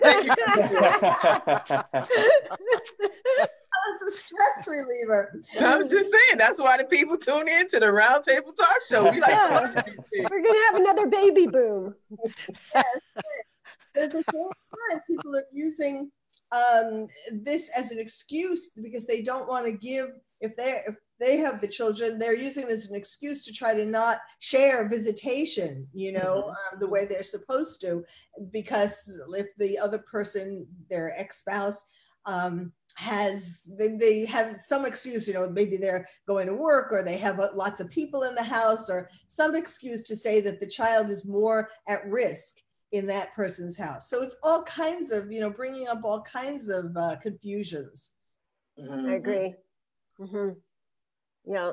It's a stress reliever. I'm just saying, that's why the people tune in to the Roundtable Talk Show. We like Yeah. We're going to have another baby boom. Yes. But at the same time, people are using um, this as an excuse because they don't want to give, if they if they have the children, they're using it as an excuse to try to not share visitation, you know, mm-hmm. um, the way they're supposed to, because if the other person, their ex-spouse, um, has they, they have some excuse, you know, maybe they're going to work or they have uh, lots of people in the house or some excuse to say that the child is more at risk in that person's house. So it's all kinds of, you know, bringing up all kinds of uh, confusions. Mm-hmm. I agree. Mm-hmm. Yeah.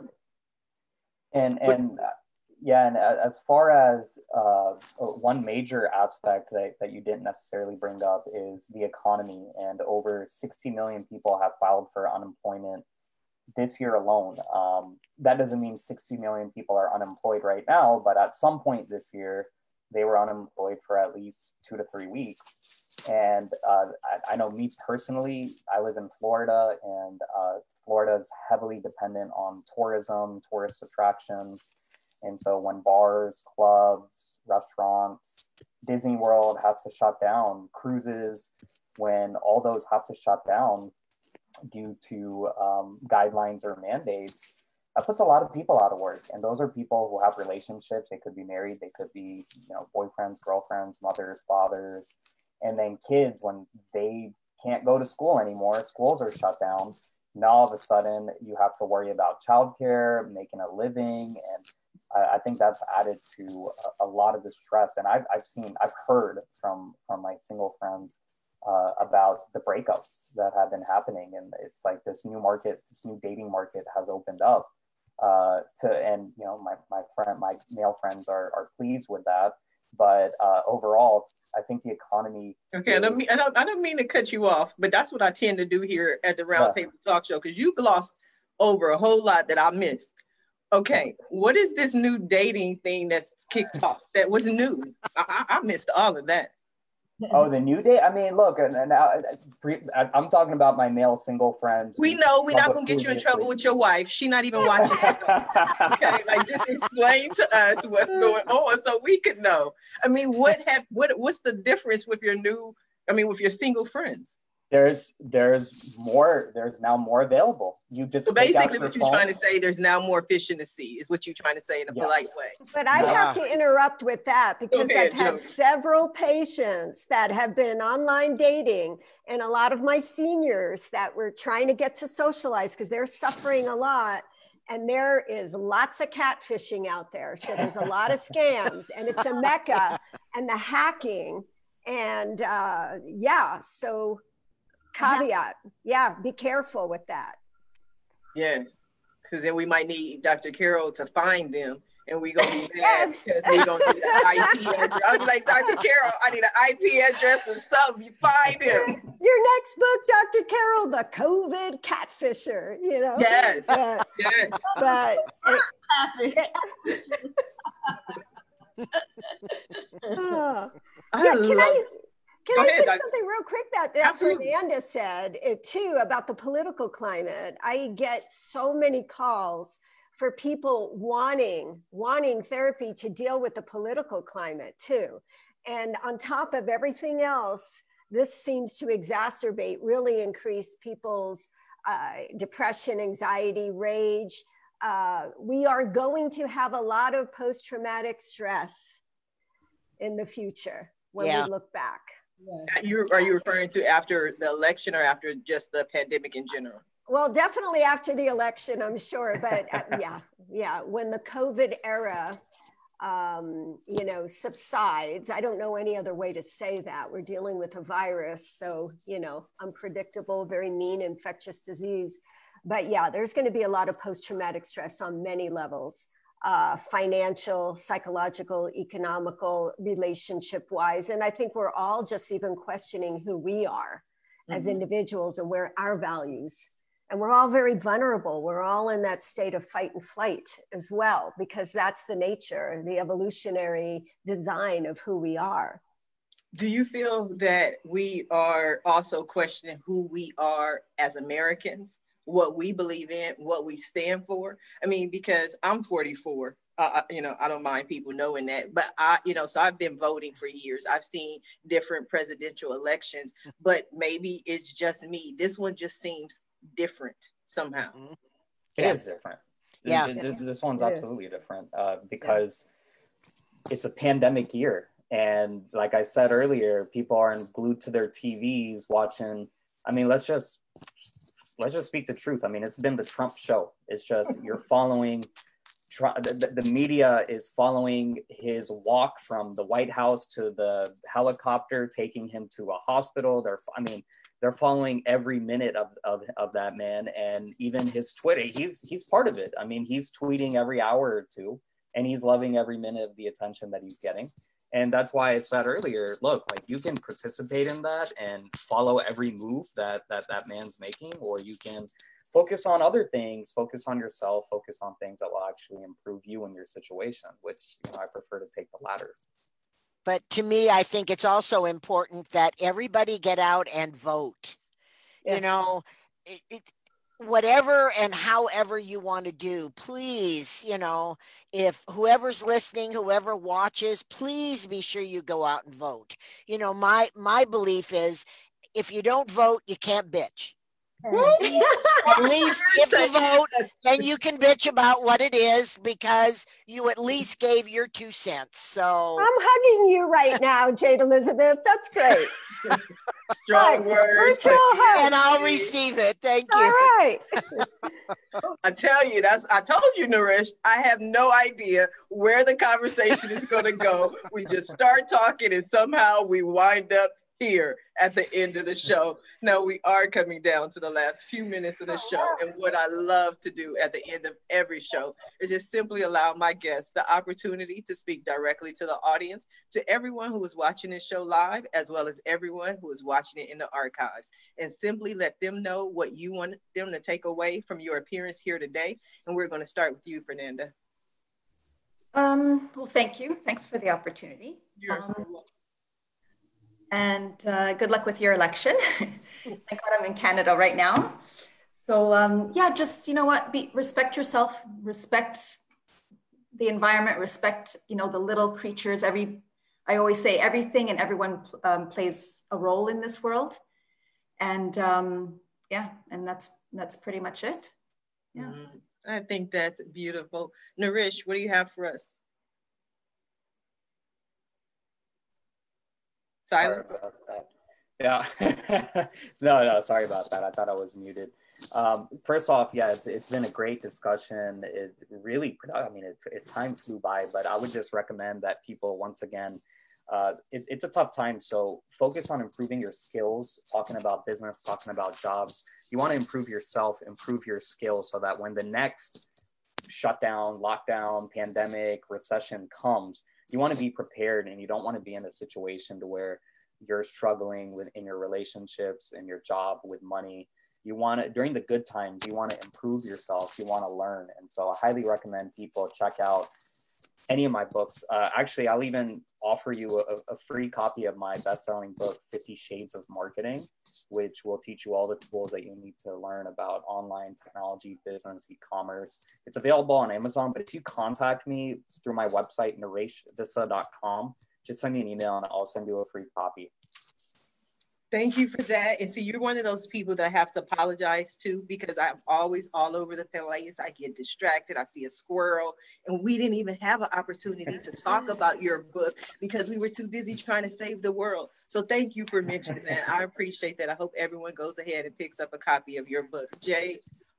And and yeah, and as far as uh, one major aspect that, that you didn't necessarily bring up is the economy, and over sixty million people have filed for unemployment this year alone. Um, that doesn't mean sixty million people are unemployed right now, but at some point this year, they were unemployed for at least two to three weeks. And uh, I, I know me personally, I live in Florida, and uh, Florida is heavily dependent on tourism, tourist attractions. And so when bars, clubs, restaurants, Disney World has to shut down, cruises, when all those have to shut down due to um, guidelines or mandates, that puts a lot of people out of work. And those are people who have relationships. They could be married, they could be, you know, boyfriends, girlfriends, mothers, fathers, and then kids, when they can't go to school anymore, schools are shut down. Now all of a sudden you have to worry about childcare, making a living, and I think that's added to a, a lot of the stress. And I've, I've seen, I've heard from, from my single friends uh, about the breakups that have been happening. And it's like this new market, this new dating market has opened up uh, to, and, you know, my, my friend, my male friends are, are pleased with that. But uh, overall, I think the economy. Okay, is, I, don't mean, I, don't, I don't mean to cut you off, but that's what I tend to do here at the Roundtable yeah. Talk Show, because you glossed over a whole lot that I missed. Okay, what is this new dating thing that's kicked off? That was new. I, I missed all of that. Oh, the new date? I mean, look, and, and I, I'm talking about my male single friends. We know we're not going to get you in trouble with your wife. She's not even watching. Okay, like just explain to us what's going on so we can know. I mean, what have what what's the difference with your new? I mean, with your single friends? There's there's more, there's now more available. You just so basically what you're phone. trying to say, there's now more fish in the sea, is what you're trying to say in a yes. polite way. But I yeah. have to interrupt with that because ahead, I've had Jody. several patients that have been online dating, and a lot of my seniors that were trying to get to socialize because they're suffering a lot. And there is lots of catfishing out there. So there's a lot of scams, and it's a mecca, and the hacking. And uh, yeah, so caveat, yeah, be careful with that. Yes, because then we might need Doctor Carol to find them, and we're gonna be mad because we don't need an I P address. I'll be like, Doctor Carol, I need an I P address or something. You find him. Your next book, Doctor Carol, the COVID catfisher. You know. Yes. Uh, yes. But. It, uh, I yeah, love. Can I, Can Go I ahead, say something real quick that, that Fernanda said it too about the political climate? I get so many calls for people wanting, wanting therapy to deal with the political climate too. And on top of everything else, this seems to exacerbate, really increase people's uh, depression, anxiety, rage. Uh, we are going to have a lot of post-traumatic stress in the future when Yeah. we look back. You, are you referring to after the election or after just the pandemic in general? Well, definitely after the election, I'm sure. But uh, yeah, yeah, when the COVID era, um, you know, subsides, I don't know any other way to say that. We're dealing with a virus, so, you know, unpredictable, very mean infectious disease. But yeah, there's going to be a lot of post-traumatic stress on many levels. Uh, financial, psychological, economical, relationship-wise. And I think we're all just even questioning who we are mm-hmm. as individuals and where our values. And we're all very vulnerable. We're all in that state of fight and flight as well, because that's the nature, the evolutionary design of who we are. Do you feel that we are also questioning who we are as Americans? What we believe in, what we stand for? I mean, because I'm forty-four, uh, you know, I don't mind people knowing that, but I, you know, so I've been voting for years. I've seen different presidential elections, but maybe it's just me. This one just seems different somehow. It yeah. is different. Yeah. This, this one's absolutely different uh, because yeah. it's a pandemic year. And like I said earlier, people aren't glued to their T Vs watching. I mean, let's just, let's just speak the truth. I mean, it's been the Trump show. It's just, you're following, the, the media is following his walk from the White House to the helicopter, taking him to a hospital. They're, I mean, they're following every minute of, of, of that man. And even his Twitter, he's, he's part of it. I mean, he's tweeting every hour or two, and he's loving every minute of the attention that he's getting. And that's why I said earlier, look, like you can participate in that and follow every move that that, that man's making, or you can focus on other things, focus on yourself, focus on things that will actually improve you in your situation, which, you know, I prefer to take the latter. But to me, I think it's also important that everybody get out and vote. Yeah. You know, it, it, whatever and however you want to do, please, you know, if whoever's listening, whoever watches, please be sure you go out and vote. You know, my my belief is if you don't vote, you can't bitch. At least if you vote, then you can bitch about what it is because you at least gave your two cents. So I'm hugging you right now, Jade Elizabeth. That's great. Strong words. And I'll receive it. Thank you. All right. I tell you, that's I told you, Naresh, I have no idea where the conversation is going to go. We just start talking and somehow we wind up here at the end of the show. Now we are coming down to the last few minutes of the show, and what I love to do at the end of every show is just simply allow my guests the opportunity to speak directly to the audience, to everyone who is watching this show live, as well as everyone who is watching it in the archives, and simply let them know what you want them to take away from your appearance here today. And we're going to start with you, Fernanda. Um, well, thank you. Thanks for the opportunity. You're um, so welcome. And uh, good luck with your election. Thank God I'm in Canada right now. So um, yeah, just, you know what, be, respect yourself, respect the environment, respect, you know, the little creatures. Every, I always say everything and everyone um, plays a role in this world. And um, yeah, and that's, that's pretty much it. Yeah. Mm, I think that's beautiful. Naresh, what do you have for us? Silence. Sorry about that. Yeah. no, no, sorry about that. I thought I was muted. Um, first off, yeah, it's, it's been a great discussion. It really, I mean, it, it time flew by, but I would just recommend that people, once again, uh, it, it's a tough time. So focus on improving your skills, talking about business, talking about jobs. You want to improve yourself, improve your skills so that when the next shutdown, lockdown, pandemic, recession comes, you want to be prepared, and you don't want to be in a situation to where you're struggling with in your relationships and your job with money. You want to, during the good times, you want to improve yourself. You want to learn. And so I highly recommend people check out any of my books. Uh, actually, I'll even offer you a, a free copy of my best-selling book, fifty Shades of Marketing, which will teach you all the tools that you need to learn about online technology, business, e-commerce. It's available on Amazon, but if you contact me through my website, naresh vissa dot com, just send me an email and I'll send you a free copy. Thank you for that. And see, you're one of those people that I have to apologize to because I'm always all over the place. I get distracted. I see a squirrel, and we didn't even have an opportunity to talk about your book because we were too busy trying to save the world. So thank you for mentioning that. I appreciate that. I hope everyone goes ahead and picks up a copy of your book. Jay?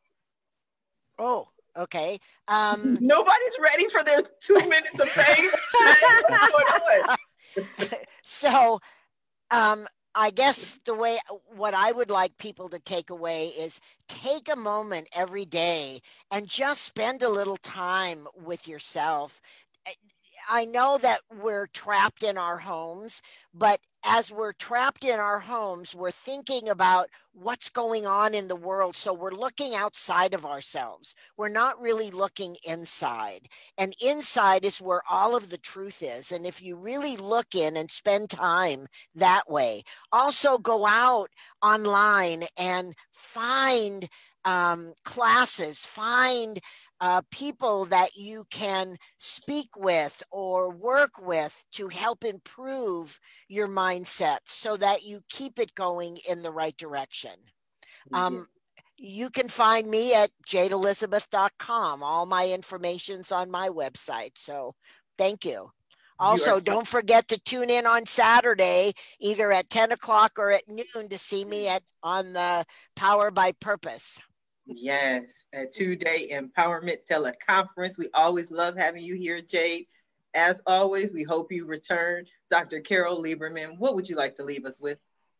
Oh, okay. Um, Nobody's ready for their two minutes of fame. What's going on? So, um, I guess the way what I would like people to take away is take a moment every day and just spend a little time with yourself. I know that we're trapped in our homes, but as we're trapped in our homes, we're thinking about what's going on in the world. So we're looking outside of ourselves. We're not really looking inside. And inside is where all of the truth is. And if you really look in and spend time that way, also go out online and find um, classes, find Uh, people that you can speak with or work with to help improve your mindset so that you keep it going in the right direction. Um, you can find me at jade elizabeth dot com. All my information's on my website. So thank you. Also, so- don't forget to tune in on Saturday, either at ten o'clock or at noon to see me at on the Power by Purpose. Yes, a two-day empowerment teleconference. We always love having you here, Jade. As always, we hope you return. Doctor Carol Lieberman, what would you like to leave us with?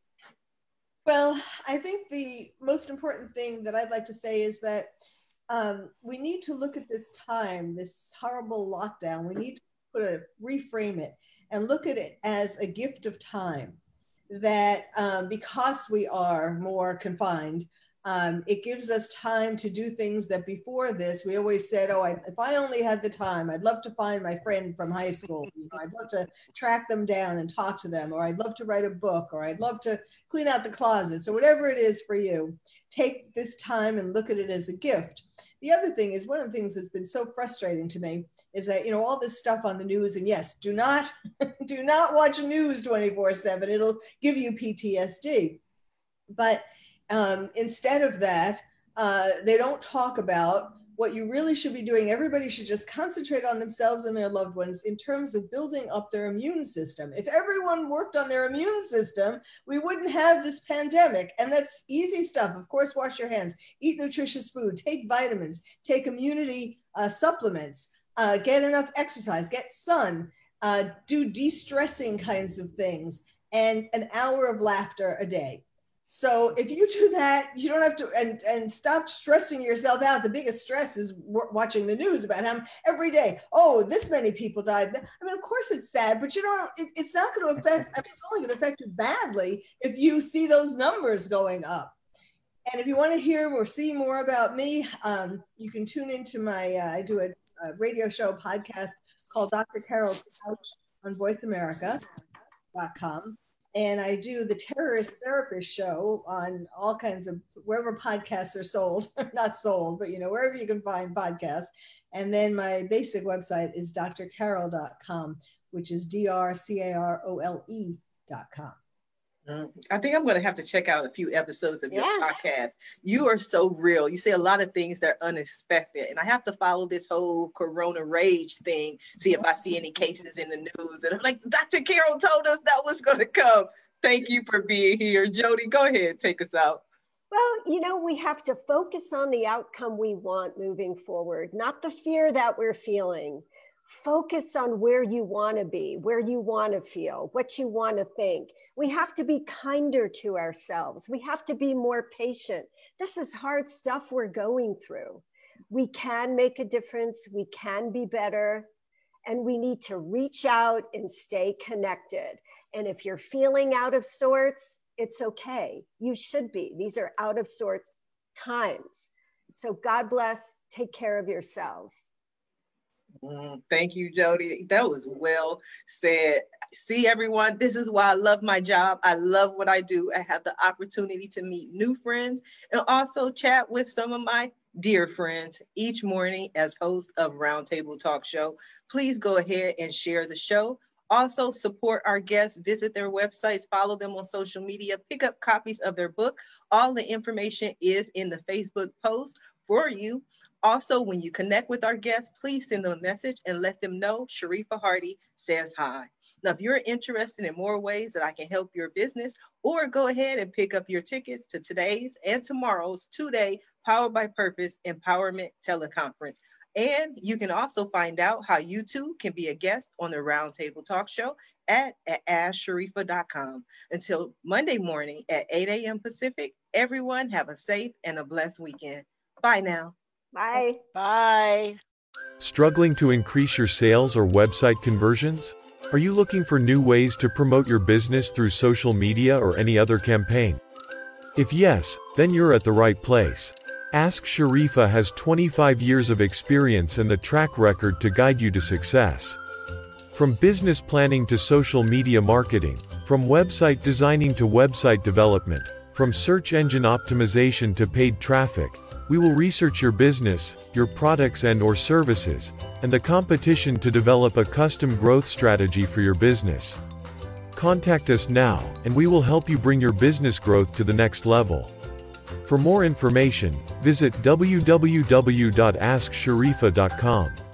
Well, I think the most important thing that I'd like to say is that um, we need to look at this time, this horrible lockdown. We need to put a reframe it and look at it as a gift of time. That um, because we are more confined, Um, it gives us time to do things that before this, we always said, oh, I, if I only had the time, I'd love to find my friend from high school. You know, I'd love to track them down and talk to them, or I'd love to write a book, or I'd love to clean out the closet. So whatever it is for you, take this time and look at it as a gift. The other thing is, one of the things that's been so frustrating to me is that, you know, all this stuff on the news, and yes, do not, do not watch news twenty-four seven. It'll give you P T S D. But Um, instead of that, uh, they don't talk about what you really should be doing. Everybody should just concentrate on themselves and their loved ones in terms of building up their immune system. If everyone worked on their immune system, we wouldn't have this pandemic. And that's easy stuff. Of course, wash your hands, eat nutritious food, take vitamins, take immunity uh, supplements, uh, get enough exercise, get sun, uh, do de-stressing kinds of things, and an hour of laughter a day. So if you do that, you don't have to, and, and stop stressing yourself out. The biggest stress is w- watching the news about how every day, oh, this many people died. I mean, of course it's sad, but you don't, it, it's not going to affect, I mean, it's only going to affect you badly if you see those numbers going up. And if you want to hear or see more about me, um, you can tune into my, uh, I do a, a radio show podcast called Doctor Carol's Couch on voice america dot com. And I do the Terrorist Therapist show on all kinds of, wherever podcasts are sold, not sold, but, you know, wherever you can find podcasts. And then my basic website is d r carol dot com, which is D R C A R O L E dot com. Mm, I think I'm going to have to check out a few episodes of your Yeah. podcast. You are so real. You say a lot of things that are unexpected. And I have to follow this whole corona rage thing, see if I see any cases in the news. And I'm like, Doctor Carol told us that was going to come. Thank you for being here. Jody, go ahead. Take us out. Well, you know, we have to focus on the outcome we want moving forward, not the fear that we're feeling. Focus on where you want to be, where you want to feel, what you want to think. We have to be kinder to ourselves. We have to be more patient. This is hard stuff we're going through. We can make a difference. We can be better. And we need to reach out and stay connected. And if you're feeling out of sorts, it's okay. You should be. These are out of sorts times. So God bless. Take care of yourselves. Mm, thank you, Jody. That was well said. See, everyone, this is why I love my job. I love what I do. I have the opportunity to meet new friends and also chat with some of my dear friends each morning as host of Roundtable Talk Show. Please go ahead and share the show. Also, support our guests, visit their websites, follow them on social media, pick up copies of their book. All the information is in the Facebook post for you. Also, when you connect with our guests, please send them a message and let them know Sharifa Hardy says hi. Now, if you're interested in more ways that I can help your business, or go ahead and pick up your tickets to today's and tomorrow's two-day Powered by Purpose Empowerment Teleconference. And you can also find out how you too can be a guest on the Roundtable Talk Show at, at ask sharifa dot com. Until Monday morning at eight a.m. Pacific, everyone have a safe and a blessed weekend. Bye now. Bye. Bye. Struggling to increase your sales or website conversions? Are you looking for new ways to promote your business through social media or any other campaign? If yes, then you're at the right place. Ask Sharifa has twenty-five years of experience and the track record to guide you to success. From business planning to social media marketing, from website designing to website development, from search engine optimization to paid traffic, we will research your business, your products and or services, and the competition to develop a custom growth strategy for your business. Contact us now, and we will help you bring your business growth to the next level. For more information, visit w w w dot ask sharifa dot com.